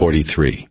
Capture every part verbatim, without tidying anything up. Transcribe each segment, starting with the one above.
forty-three.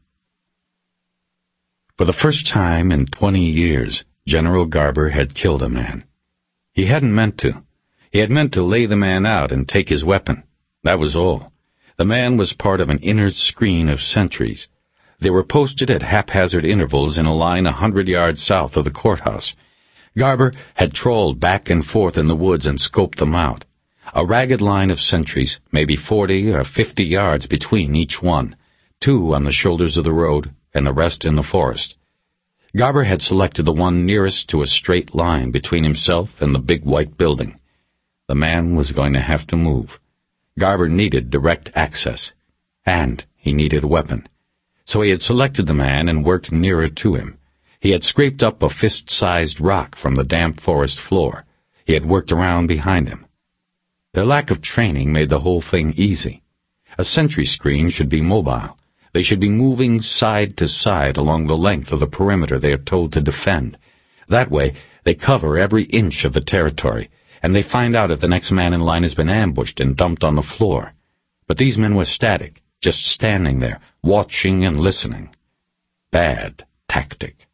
For the first time in twenty years, General Garber had killed a man. He hadn't meant to. He had meant to lay the man out and take his weapon. That was all. The man was part of an inner screen of sentries. They were posted at haphazard intervals in a line a hundred yards south of the courthouse. Garber had trawled back and forth in the woods and scoped them out. A ragged line of sentries, maybe forty or fifty yards between each one, two on the shoulders of the road and the rest in the forest. Garber had selected the one nearest to a straight line between himself and the big white building. The man was going to have to move. Garber needed direct access, and he needed a weapon. So he had selected the man and worked nearer to him. He had scraped up a fist-sized rock from the damp forest floor. He had worked around behind him. Their lack of training made the whole thing easy. A sentry screen should be mobile. They should be moving side to side along the length of the perimeter they are told to defend. That way, they cover every inch of the territory, and they find out if the next man in line has been ambushed and dumped on the floor. But these men were static, just standing there, watching and listening. Bad tactic.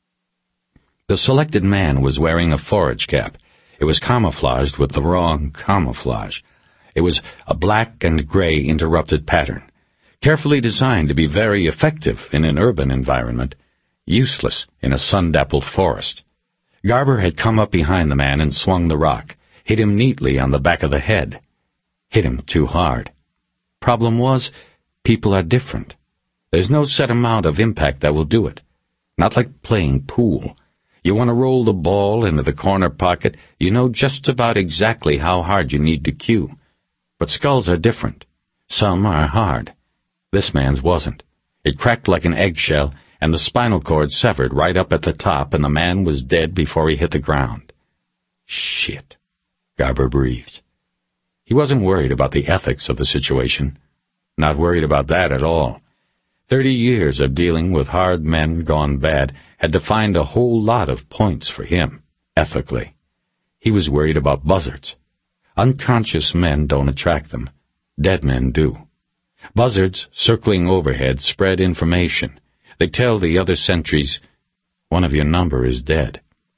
The selected man was wearing a forage cap. It was camouflaged with the wrong camouflage. It was a black and gray interrupted pattern, carefully designed to be very effective in an urban environment, useless in a sun-dappled forest. Garber had come up behind the man and swung the rock, hit him neatly on the back of the head. Hit him too hard. Problem was, people are different. There's no set amount of impact that will do it. Not like playing pool. You want to roll the ball into the corner pocket, you know just about exactly how hard you need to cue. But skulls are different. Some are hard. This man's wasn't. It cracked like an eggshell, and the spinal cord severed right up at the top, and the man was dead before he hit the ground. Shit, Garber breathed. He wasn't worried about the ethics of the situation. Not worried about that at all. Thirty years of dealing with hard men gone bad had defined a whole lot of points for him, ethically. He was worried about buzzards. Unconscious men don't attract them. Dead men do. Buzzards, circling overhead, spread information. They tell the other sentries, one of your number is dead.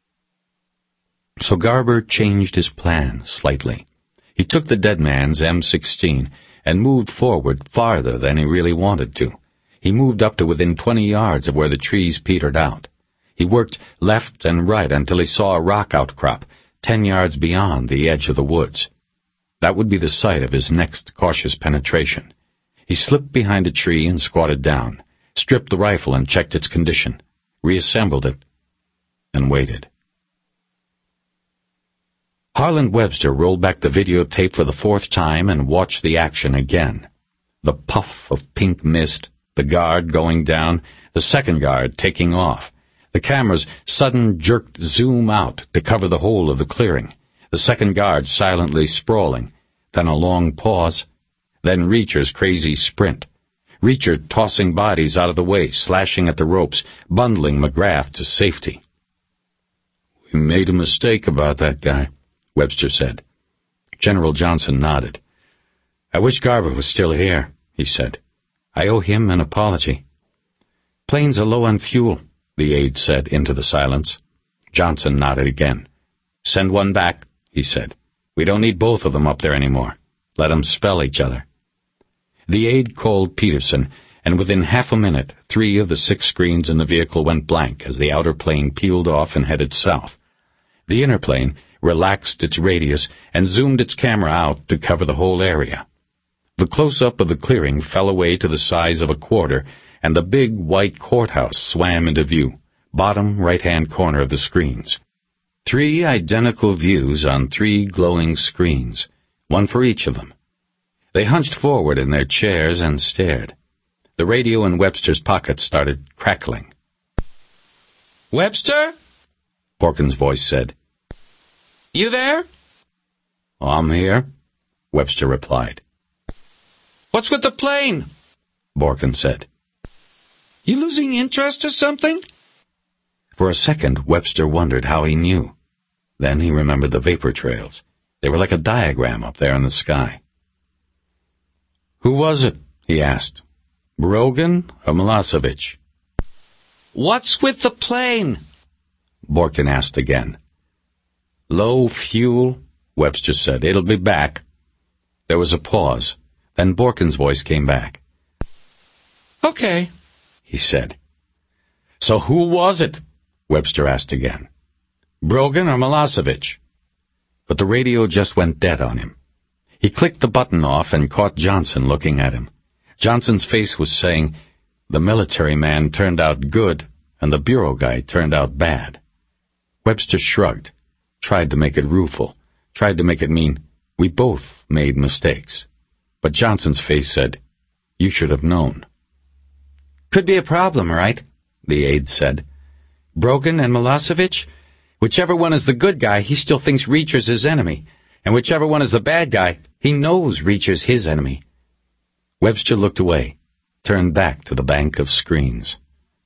So Garber changed his plan slightly. He took the dead man's M sixteen and moved forward farther than he really wanted to. He moved up to within twenty yards of where the trees petered out. He worked left and right until he saw a rock outcrop, ten yards beyond the edge of the woods. That would be the site of his next cautious penetration. He slipped behind a tree and squatted down, stripped the rifle and checked its condition, reassembled it, and waited. Harland Webster rolled back the videotape for the fourth time and watched the action again. The puff of pink mist, the guard going down, the second guard taking off. The camera's sudden jerked zoom out to cover the whole of the clearing. The second guard silently sprawling. Then a long pause. Then Reacher's crazy sprint. Reacher tossing bodies out of the way, slashing at the ropes, bundling McGrath to safety. "We made a mistake about that guy," Webster said. General Johnson nodded. "I wish Garber was still here," he said. "I owe him an apology." "Planes are low on fuel," the aide said into the silence. Johnson nodded again. "Send one back," he said. "We don't need both of them up there anymore. Let them spell each other." The aide called Peterson, and within half a minute, three of the six screens in the vehicle went blank as the outer plane peeled off and headed south. The inner plane relaxed its radius and zoomed its camera out to cover the whole area. The close-up of the clearing fell away to the size of a quarter, and the big white courthouse swam into view, bottom right-hand corner of the screens. Three identical views on three glowing screens, one for each of them. They hunched forward in their chairs and stared. The radio in Webster's pocket started crackling. "Webster?" Borkin's voice said. "You there?" "I'm here," Webster replied. "What's with the plane?" Borkin said. "You losing interest or something?" For a second, Webster wondered how he knew. Then he remembered the vapor trails. They were like a diagram up there in the sky. "Who was it?" he asked. Brogan or Milosevic? What's with the plane? Borkin asked again. Low fuel, Webster said. It'll be back. There was a pause. Then Borkin's voice came back. Okay, he said. So who was it? Webster asked again. Brogan or Milosevic? But the radio just went dead on him. He clicked the button off and caught Johnson looking at him. Johnson's face was saying, the military man turned out good, and the bureau guy turned out bad. Webster shrugged, tried to make it rueful, tried to make it mean, we both made mistakes. But Johnson's face said, you should have known. Could be a problem, right? The aide said. Brogan and Milosevic? Whichever one is the good guy, he still thinks Reacher's his enemy. And whichever one is the bad guy, he knows Reacher's his enemy. Webster looked away, turned back to the bank of screens.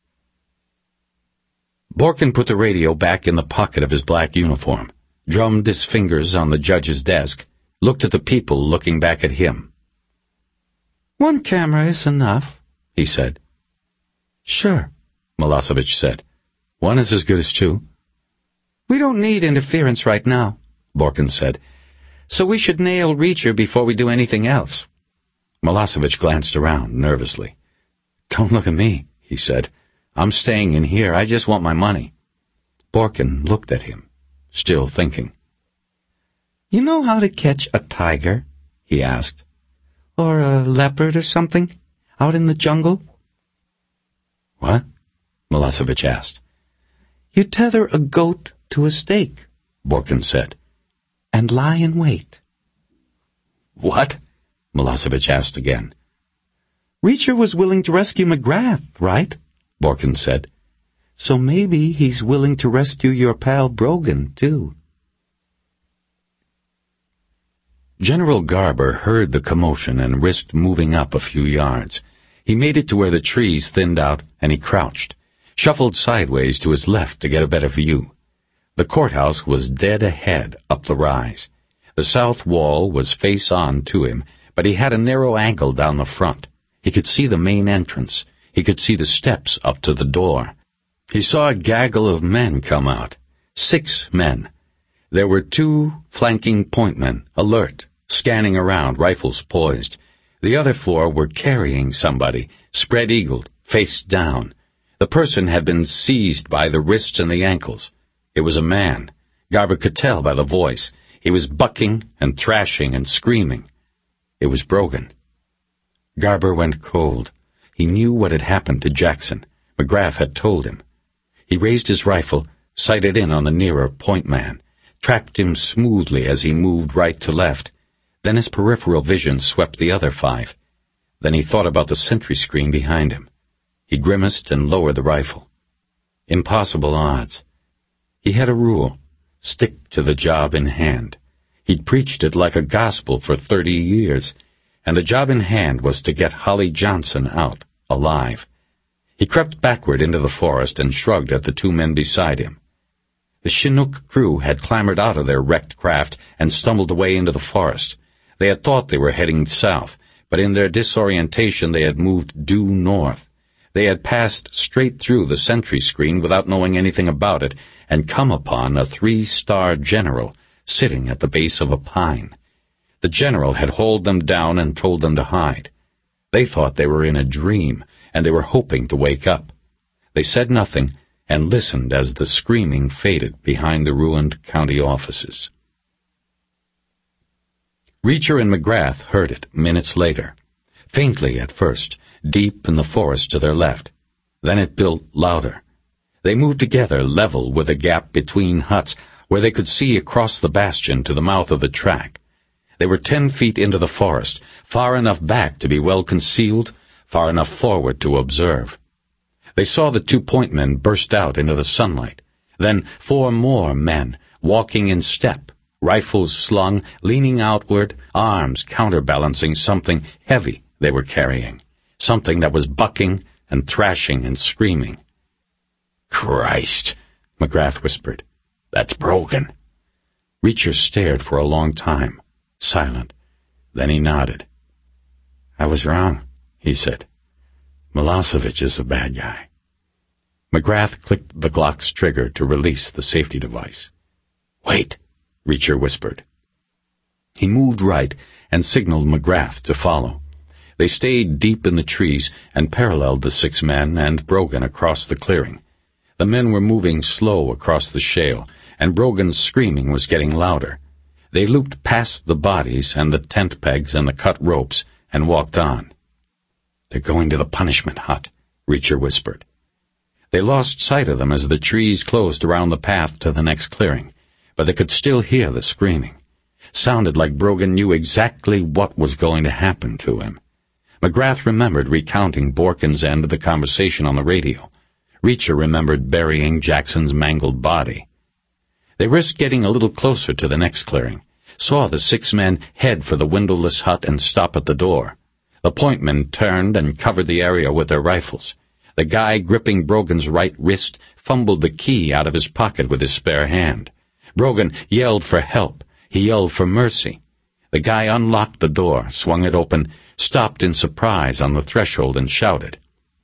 Borkin put the radio back in the pocket of his black uniform, drummed his fingers on the judge's desk, looked at the people looking back at him. One camera is enough, he said. Sure, Milosevic said. One is as good as two. We don't need interference right now, Borkin said. So we should nail Reacher before we do anything else. Milosevic glanced around nervously. Don't look at me, he said. I'm staying in here. I just want my money. Borkin looked at him, still thinking. You know how to catch a tiger? He asked. Or a leopard or something? Out in the jungle? What? Milosevic asked. You tether a goat to a stake, Borkin said, and lie in wait. What? Milosevic asked again. Reacher was willing to rescue McGrath, right? Borkin said. So maybe he's willing to rescue your pal Brogan, too. General Garber heard the commotion and risked moving up a few yards. He made it to where the trees thinned out, and he crouched, shuffled sideways to his left to get a better view. The courthouse was dead ahead up the rise. The south wall was face on to him, but he had a narrow angle down the front. He could see the main entrance. He could see the steps up to the door. He saw a gaggle of men come out. Six men. There were two flanking pointmen, alert, scanning around, rifles poised. The other four were carrying somebody, spread-eagled, face down. The person had been seized by the wrists and the ankles. It was a man. Garber could tell by the voice. He was bucking and thrashing and screaming. It was Brogan. Garber went cold. He knew what had happened to Jackson. McGrath had told him. He raised his rifle, sighted in on the nearer point man, tracked him smoothly as he moved right to left. Then his peripheral vision swept the other five. Then he thought about the sentry screen behind him. He grimaced and lowered the rifle. Impossible odds. He had a rule. Stick to the job in hand. He'd preached it like a gospel for thirty years, and the job in hand was to get Holly Johnson out, alive. He crept backward into the forest and shrugged at the two men beside him. The Chinook crew had clambered out of their wrecked craft and stumbled away into the forest. They had thought they were heading south, but in their disorientation they had moved due north. They had passed straight through the sentry screen without knowing anything about it and come upon a three-star general sitting at the base of a pine. The general had hauled them down and told them to hide. They thought they were in a dream, and they were hoping to wake up. They said nothing and listened as the screaming faded behind the ruined county offices. Reacher and McGrath heard it minutes later, faintly at first, deep in the forest to their left. Then it built louder. They moved together, level with a gap between huts, where they could see across the bastion to the mouth of the track. They were ten feet into the forest, far enough back to be well concealed, far enough forward to observe. They saw the two point men burst out into the sunlight. Then four more men, walking in step, rifles slung, leaning outward, arms counterbalancing something heavy they were carrying, something that was bucking and thrashing and screaming. "Christ," McGrath whispered. "That's Brogan." Reacher stared for a long time, silent. Then he nodded. "I was wrong," he said. Milosevic is the bad guy. McGrath clicked the Glock's trigger to release the safety device. "Wait," Reacher whispered. He moved right and signaled McGrath to follow. They stayed deep in the trees and paralleled the six men and Brogan across the clearing. The men were moving slow across the shale, and Brogan's screaming was getting louder. They looped past the bodies and the tent pegs and the cut ropes and walked on. "They're going to the punishment hut," Reacher whispered. They lost sight of them as the trees closed around the path to the next clearing, but they could still hear the screaming. Sounded like Brogan knew exactly what was going to happen to him. McGrath remembered recounting Borkin's end of the conversation on the radio. Reacher remembered burying Jackson's mangled body. They risked getting a little closer to the next clearing, saw the six men head for the windowless hut and stop at the door. The pointmen turned and covered the area with their rifles. The guy gripping Brogan's right wrist fumbled the key out of his pocket with his spare hand. Brogan yelled for help. He yelled for mercy. The guy unlocked the door, swung it open, stopped in surprise on the threshold and shouted.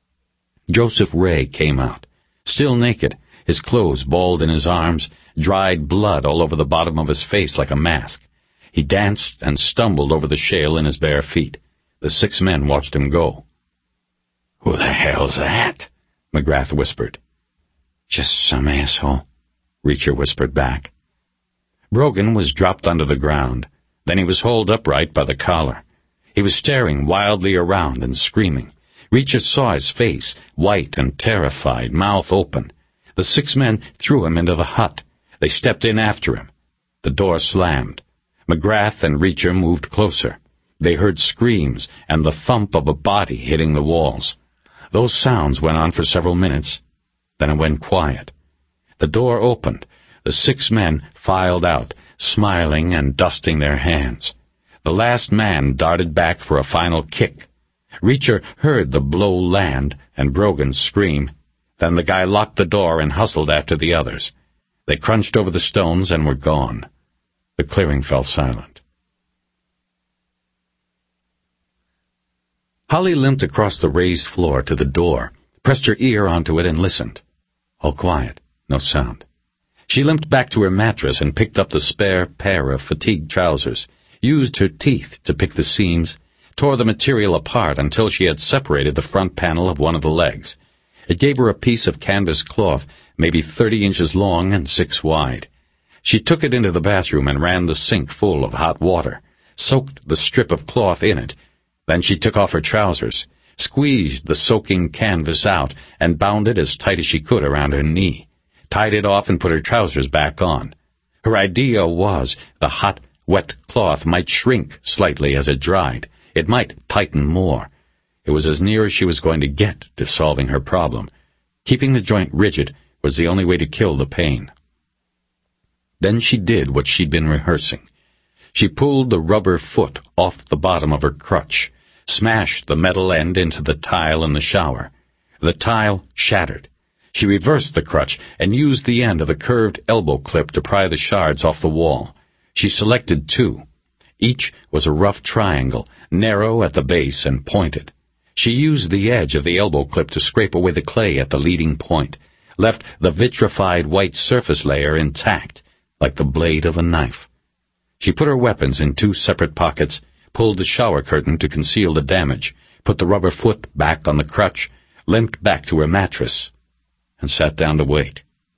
Joseph Ray came out, still naked, his clothes balled in his arms, dried blood all over the bottom of his face like a mask. He danced and stumbled over the shale in his bare feet. The six men watched him go. "Who the hell's that?" McGrath whispered. "Just some asshole," Reacher whispered back. Brogan was dropped onto the ground. Then he was hauled upright by the collar. He was staring wildly around and screaming. Reacher saw his face, white and terrified, mouth open. The six men threw him into the hut. They stepped in after him. The door slammed. McGrath and Reacher moved closer. They heard screams and the thump of a body hitting the walls. Those sounds went on for several minutes. Then it went quiet. The door opened. The six men filed out, smiling and dusting their hands. The last man darted back for a final kick. Reacher heard the blow land and Brogan scream. Then the guy locked the door and hustled after the others. They crunched over the stones and were gone. The clearing fell silent. Holly limped across the raised floor to the door, pressed her ear onto it and listened. All quiet, no sound. She limped back to her mattress and picked up the spare pair of fatigue trousers, used her teeth to pick the seams, tore the material apart until she had separated the front panel of one of the legs. It gave her a piece of canvas cloth, maybe thirty inches long and six wide. She took it into the bathroom and ran the sink full of hot water, soaked the strip of cloth in it. Then she took off her trousers, squeezed the soaking canvas out, and bound it as tight as she could around her knee, tied it off and put her trousers back on. Her idea was the hot, wet cloth might shrink slightly as it dried. It might tighten more. It was as near as she was going to get to solving her problem. Keeping the joint rigid was the only way to kill the pain. Then she did what she'd been rehearsing. She pulled the rubber foot off the bottom of her crutch, smashed the metal end into the tile in the shower. The tile shattered. She reversed the crutch and used the end of the curved elbow clip to pry the shards off the wall. She selected two. Each was a rough triangle, narrow at the base and pointed. She used the edge of the elbow clip to scrape away the clay at the leading point, left the vitrified white surface layer intact, like the blade of a knife. She put her weapons in two separate pockets, pulled the shower curtain to conceal the damage, put the rubber foot back on the crutch, limped back to her mattress, and sat down to wait.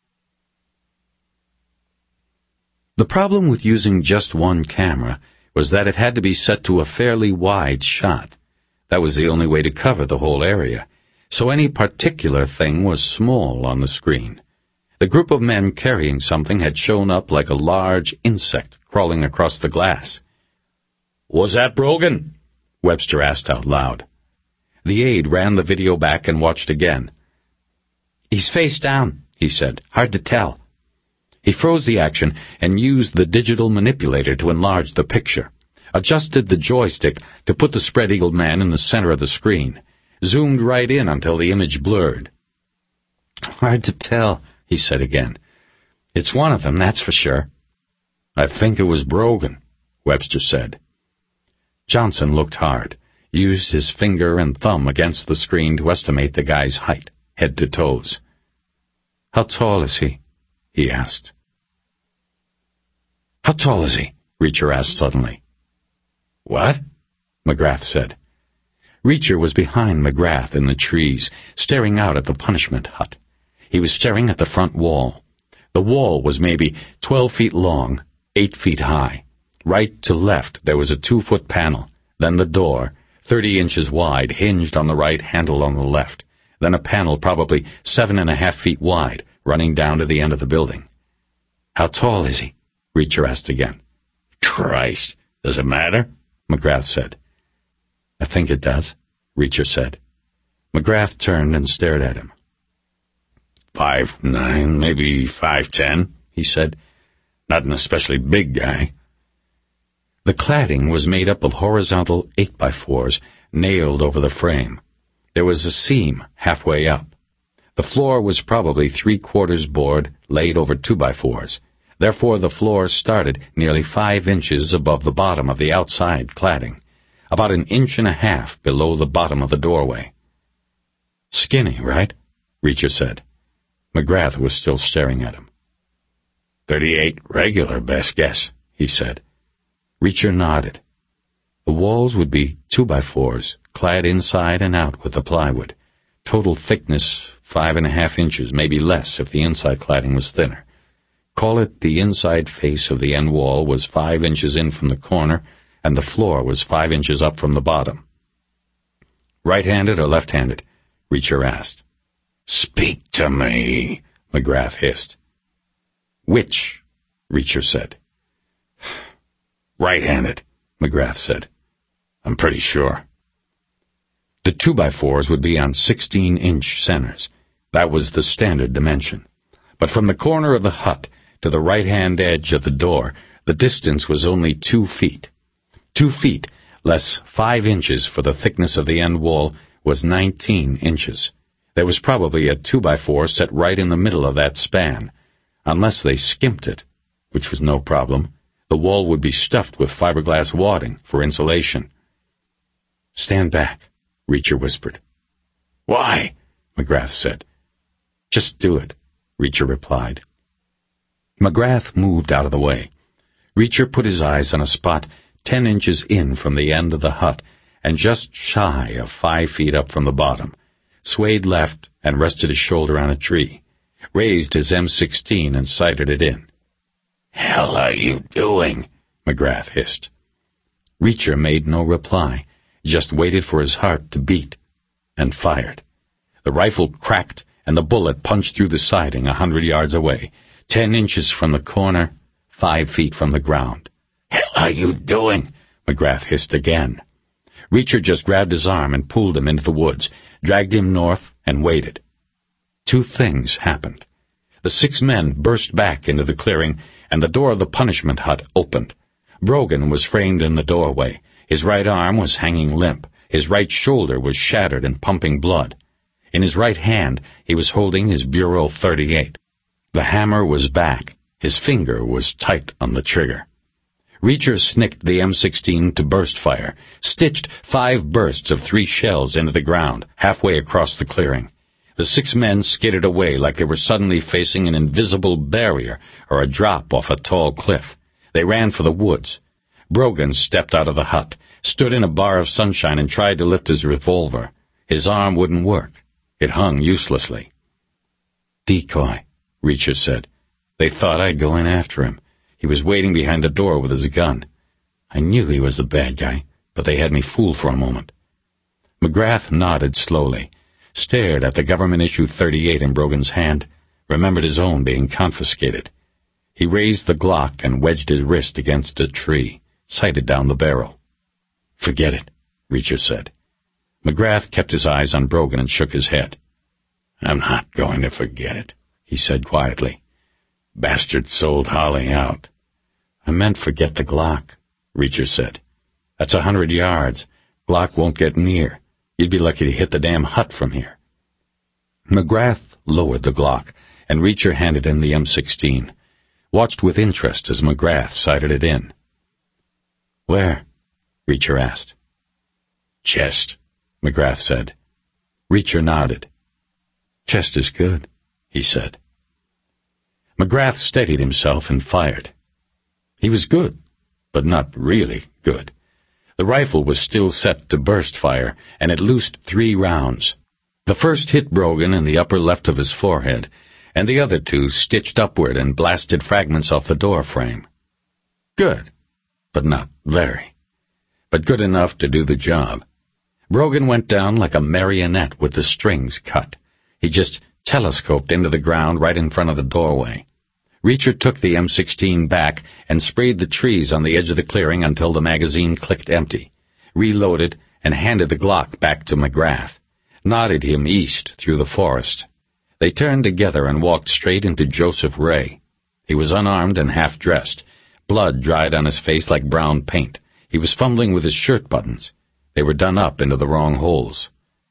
The problem with using just one camera was that it had to be set to a fairly wide shot. That was the only way to cover the whole area, so any particular thing was small on the screen. The group of men carrying something had shown up like a large insect crawling across the glass. "Was that Brogan?" Webster asked out loud. The aide ran the video back and watched again. "He's face down," he said. "Hard to tell." He froze the action and used the digital manipulator to enlarge the picture, adjusted the joystick to put the spread-eagled man in the center of the screen, zoomed right in until the image blurred. "Hard to tell," he said again. "It's one of them, that's for sure." "I think it was Brogan," Webster said. Johnson looked hard. used his finger and thumb against the screen to estimate the guy's height, head to toes. "How tall is he?" he asked. "How tall is he?" Reacher asked suddenly. "What?" McGrath said. Reacher was behind McGrath in the trees, staring out at the punishment hut. He was staring at the front wall. The wall was maybe twelve feet long, eight feet high. Right to left there was a two-foot panel, then the door, thirty inches wide, hinged on the right, handle on the left, then a panel probably seven and a half feet wide, running down to the end of the building. "How tall is he?" Reacher asked again. "Christ, does it matter?" McGrath said. "I think it does," Reacher said. McGrath turned and stared at him. Five nine, maybe five ten, he said. "Not an especially big guy." The cladding was made up of horizontal eight by fours nailed over the frame. There was a seam halfway up. The floor was probably three-quarters board laid over two by fours. Therefore the floor started nearly five inches above the bottom of the outside cladding, about an inch and a half below the bottom of the doorway. "Skinny, right?" Reacher said. McGrath was still staring at him. Thirty-eight regular, best guess, he said. Reacher nodded. The walls would be two by fours, clad inside and out with the plywood. Total thickness, five and a half inches, maybe less if the inside cladding was thinner. Call it the inside face of the end wall was five inches in from the corner, and the floor was five inches up from the bottom. "Right-handed or left-handed?" Reacher asked. "Speak to me," McGrath hissed. "Which?" Reacher said. "Right-handed," McGrath said. "I'm pretty sure." The two-by-fours would be on sixteen-inch centers. That was the standard dimension. But from the corner of the hut to the right-hand edge of the door, the distance was only two feet. Two feet, less five inches for the thickness of the end wall, was nineteen inches. There was probably a two-by-four set right in the middle of that span. Unless they skimped it, which was no problem, the wall would be stuffed with fiberglass wadding for insulation. "Stand back," Reacher whispered. "Why?" McGrath said. "Just do it," Reacher replied. McGrath moved out of the way. Reacher put his eyes on a spot ten inches in from the end of the hut and just shy of five feet up from the bottom, swayed left and rested his shoulder on a tree, raised his M sixteen and sighted it in. "Hell are you doing?" McGrath hissed. Reacher made no reply, just waited for his heart to beat, and fired. The rifle cracked, and the bullet punched through the siding a hundred yards away, ten inches from the corner, five feet from the ground. "Hell are you doing?" McGrath hissed again. Reacher just grabbed his arm and pulled him into the woods, dragged him north, and waited. Two things happened. The six men burst back into the clearing, and the door of the punishment hut opened. Brogan was framed in the doorway. His right arm was hanging limp. His right shoulder was shattered and pumping blood. In his right hand, he was holding his Bureau thirty-eight. The hammer was back. His finger was tight on the trigger. Reacher snicked the M sixteen to burst fire, stitched five bursts of three shells into the ground, halfway across the clearing. The six men skidded away like they were suddenly facing an invisible barrier or a drop off a tall cliff. They ran for the woods. Brogan stepped out of the hut, stood in a bar of sunshine and tried to lift his revolver. His arm wouldn't work. It hung uselessly. "Decoy," Reacher said. "They thought I'd go in after him. He was waiting behind the door with his gun. I knew he was the bad guy, but they had me fooled for a moment." McGrath nodded slowly, stared at the government-issue thirty-eight in Brogan's hand, remembered his own being confiscated. He raised the Glock and wedged his wrist against a tree, sighted down the barrel. "Forget it," Reacher said. McGrath kept his eyes on Brogan and shook his head. "I'm not going to forget it," he said quietly. "Bastard sold Holly out." "I meant forget the Glock," Reacher said. "That's a hundred yards. Glock won't get near. You'd be lucky to hit the damn hut from here." McGrath lowered the Glock, and Reacher handed him the M sixteen, watched with interest as McGrath sighted it in. "Where?" Reacher asked. Chest, McGrath said. Reacher nodded. Chest is good, he said. McGrath steadied himself and fired. He was good, but not really good. The rifle was still set to burst fire, and it loosed three rounds. The first hit Brogan in the upper left of his forehead, and the other two stitched upward and blasted fragments off the door frame. Good, but not very. But good enough to do the job. Brogan went down like a marionette with the strings cut. He just telescoped into the ground right in front of the doorway. Reacher took the M sixteen back and sprayed the trees on the edge of the clearing until the magazine clicked empty, reloaded, and handed the Glock back to McGrath, nodded him east through the forest. They turned together and walked straight into Joseph Ray. He was unarmed and half-dressed. Blood dried on his face like brown paint. He was fumbling with his shirt buttons. They were done up into the wrong holes.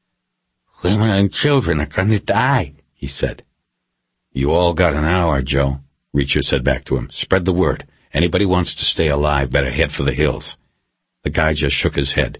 "Women and children are going to die," he said. "You all got an hour, Joe," Reacher said back to him. "Spread the word. Anybody wants to stay alive better head for the hills." The guy just shook his head.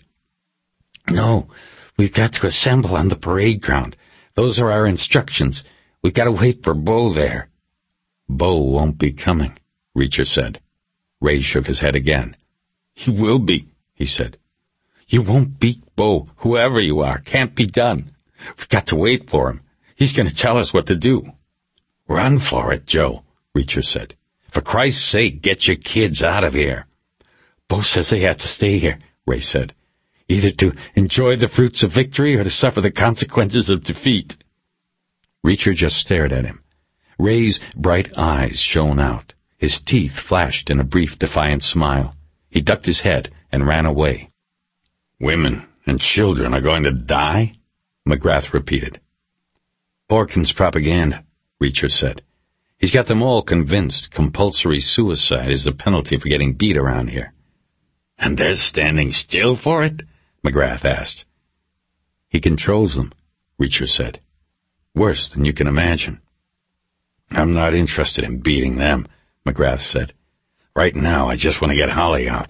"No, we've got to assemble on the parade ground. Those are our instructions. We've got to wait for Bo there." "Bo won't be coming," Reacher said. Ray shook his head again. "He will be," he said. "You won't beat Bo, whoever you are. Can't be done. We've got to wait for him. He's going to tell us what to do." "Run for it, Joe," Reacher said. "For Christ's sake, get your kids out of here." "Bo says they have to stay here," Ray said. "Either to enjoy the fruits of victory or to suffer the consequences of defeat." Reacher just stared at him. Ray's bright eyes shone out. His teeth flashed in a brief defiant smile. He ducked his head and ran away. "Women and children are going to die?" McGrath repeated. "Borkin's propaganda," Reacher said. "He's got them all convinced compulsory suicide is the penalty for getting beat around here." "And they're standing still for it?" McGrath asked. "He controls them," Reacher said. "Worse than you can imagine." "I'm not interested in beating them," McGrath said. "Right now, I just want to get Holly out."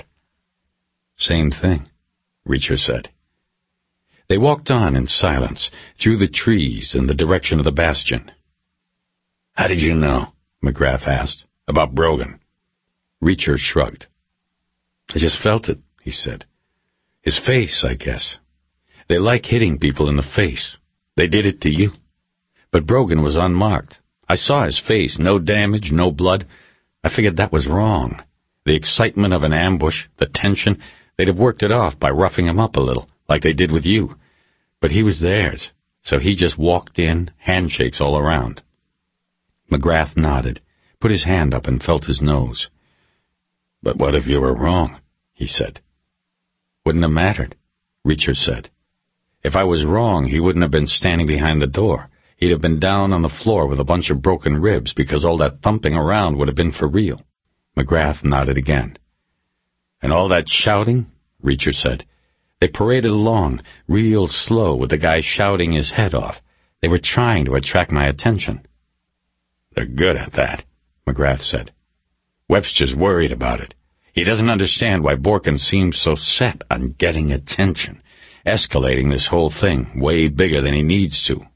"Same thing," Reacher said. They walked on in silence, through the trees in the direction of the bastion. "How did you know?" McGrath asked. "About Brogan?" Reacher shrugged. "I just felt it," he said. "His face, I guess. They like hitting people in the face. They did it to you. But Brogan was unmarked. I saw his face, no damage, no blood. I figured that was wrong. The excitement of an ambush, the tension, they'd have worked it off by roughing him up a little, like they did with you. But he was theirs, so he just walked in, handshakes all around." McGrath nodded, put his hand up and felt his nose. "But what if you were wrong?" he said. "Wouldn't have mattered," Reacher said. "If I was wrong, he wouldn't have been standing behind the door. He'd have been down on the floor with a bunch of broken ribs because all that thumping around would have been for real." McGrath nodded again. "And all that shouting?" Reacher said. "They paraded along, real slow, with the guy shouting his head off. They were trying to attract my attention." "They're good at that," McGrath said. "Webster's worried about it. He doesn't understand why Borkin seems so set on getting attention, escalating this whole thing way bigger than he needs to."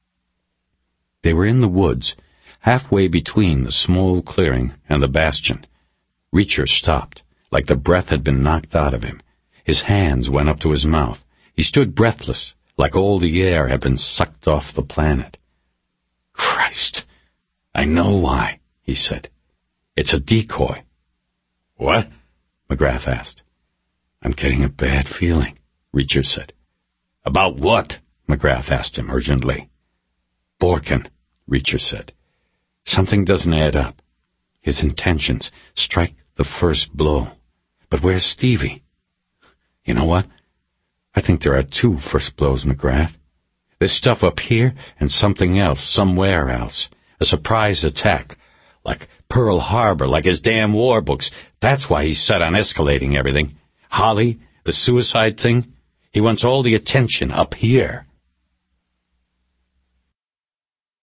They were in the woods, halfway between the small clearing and the bastion. Reacher stopped, like the breath had been knocked out of him. His hands went up to his mouth. He stood breathless, like all the air had been sucked off the planet. "Christ, I know why," he said. "It's a decoy." "What?" McGrath asked. "I'm getting a bad feeling," Reacher said. "About what?" McGrath asked him urgently. "Borkin," Reacher said. "Something doesn't add up. His intentions strike the first blow. But where's Stevie? You know what? I think there are two first blows, McGrath. There's stuff up here and something else somewhere else. A surprise attack. Like Pearl Harbor, like his damn war books. That's why he's set on escalating everything. Holly, the suicide thing. He wants all the attention up here."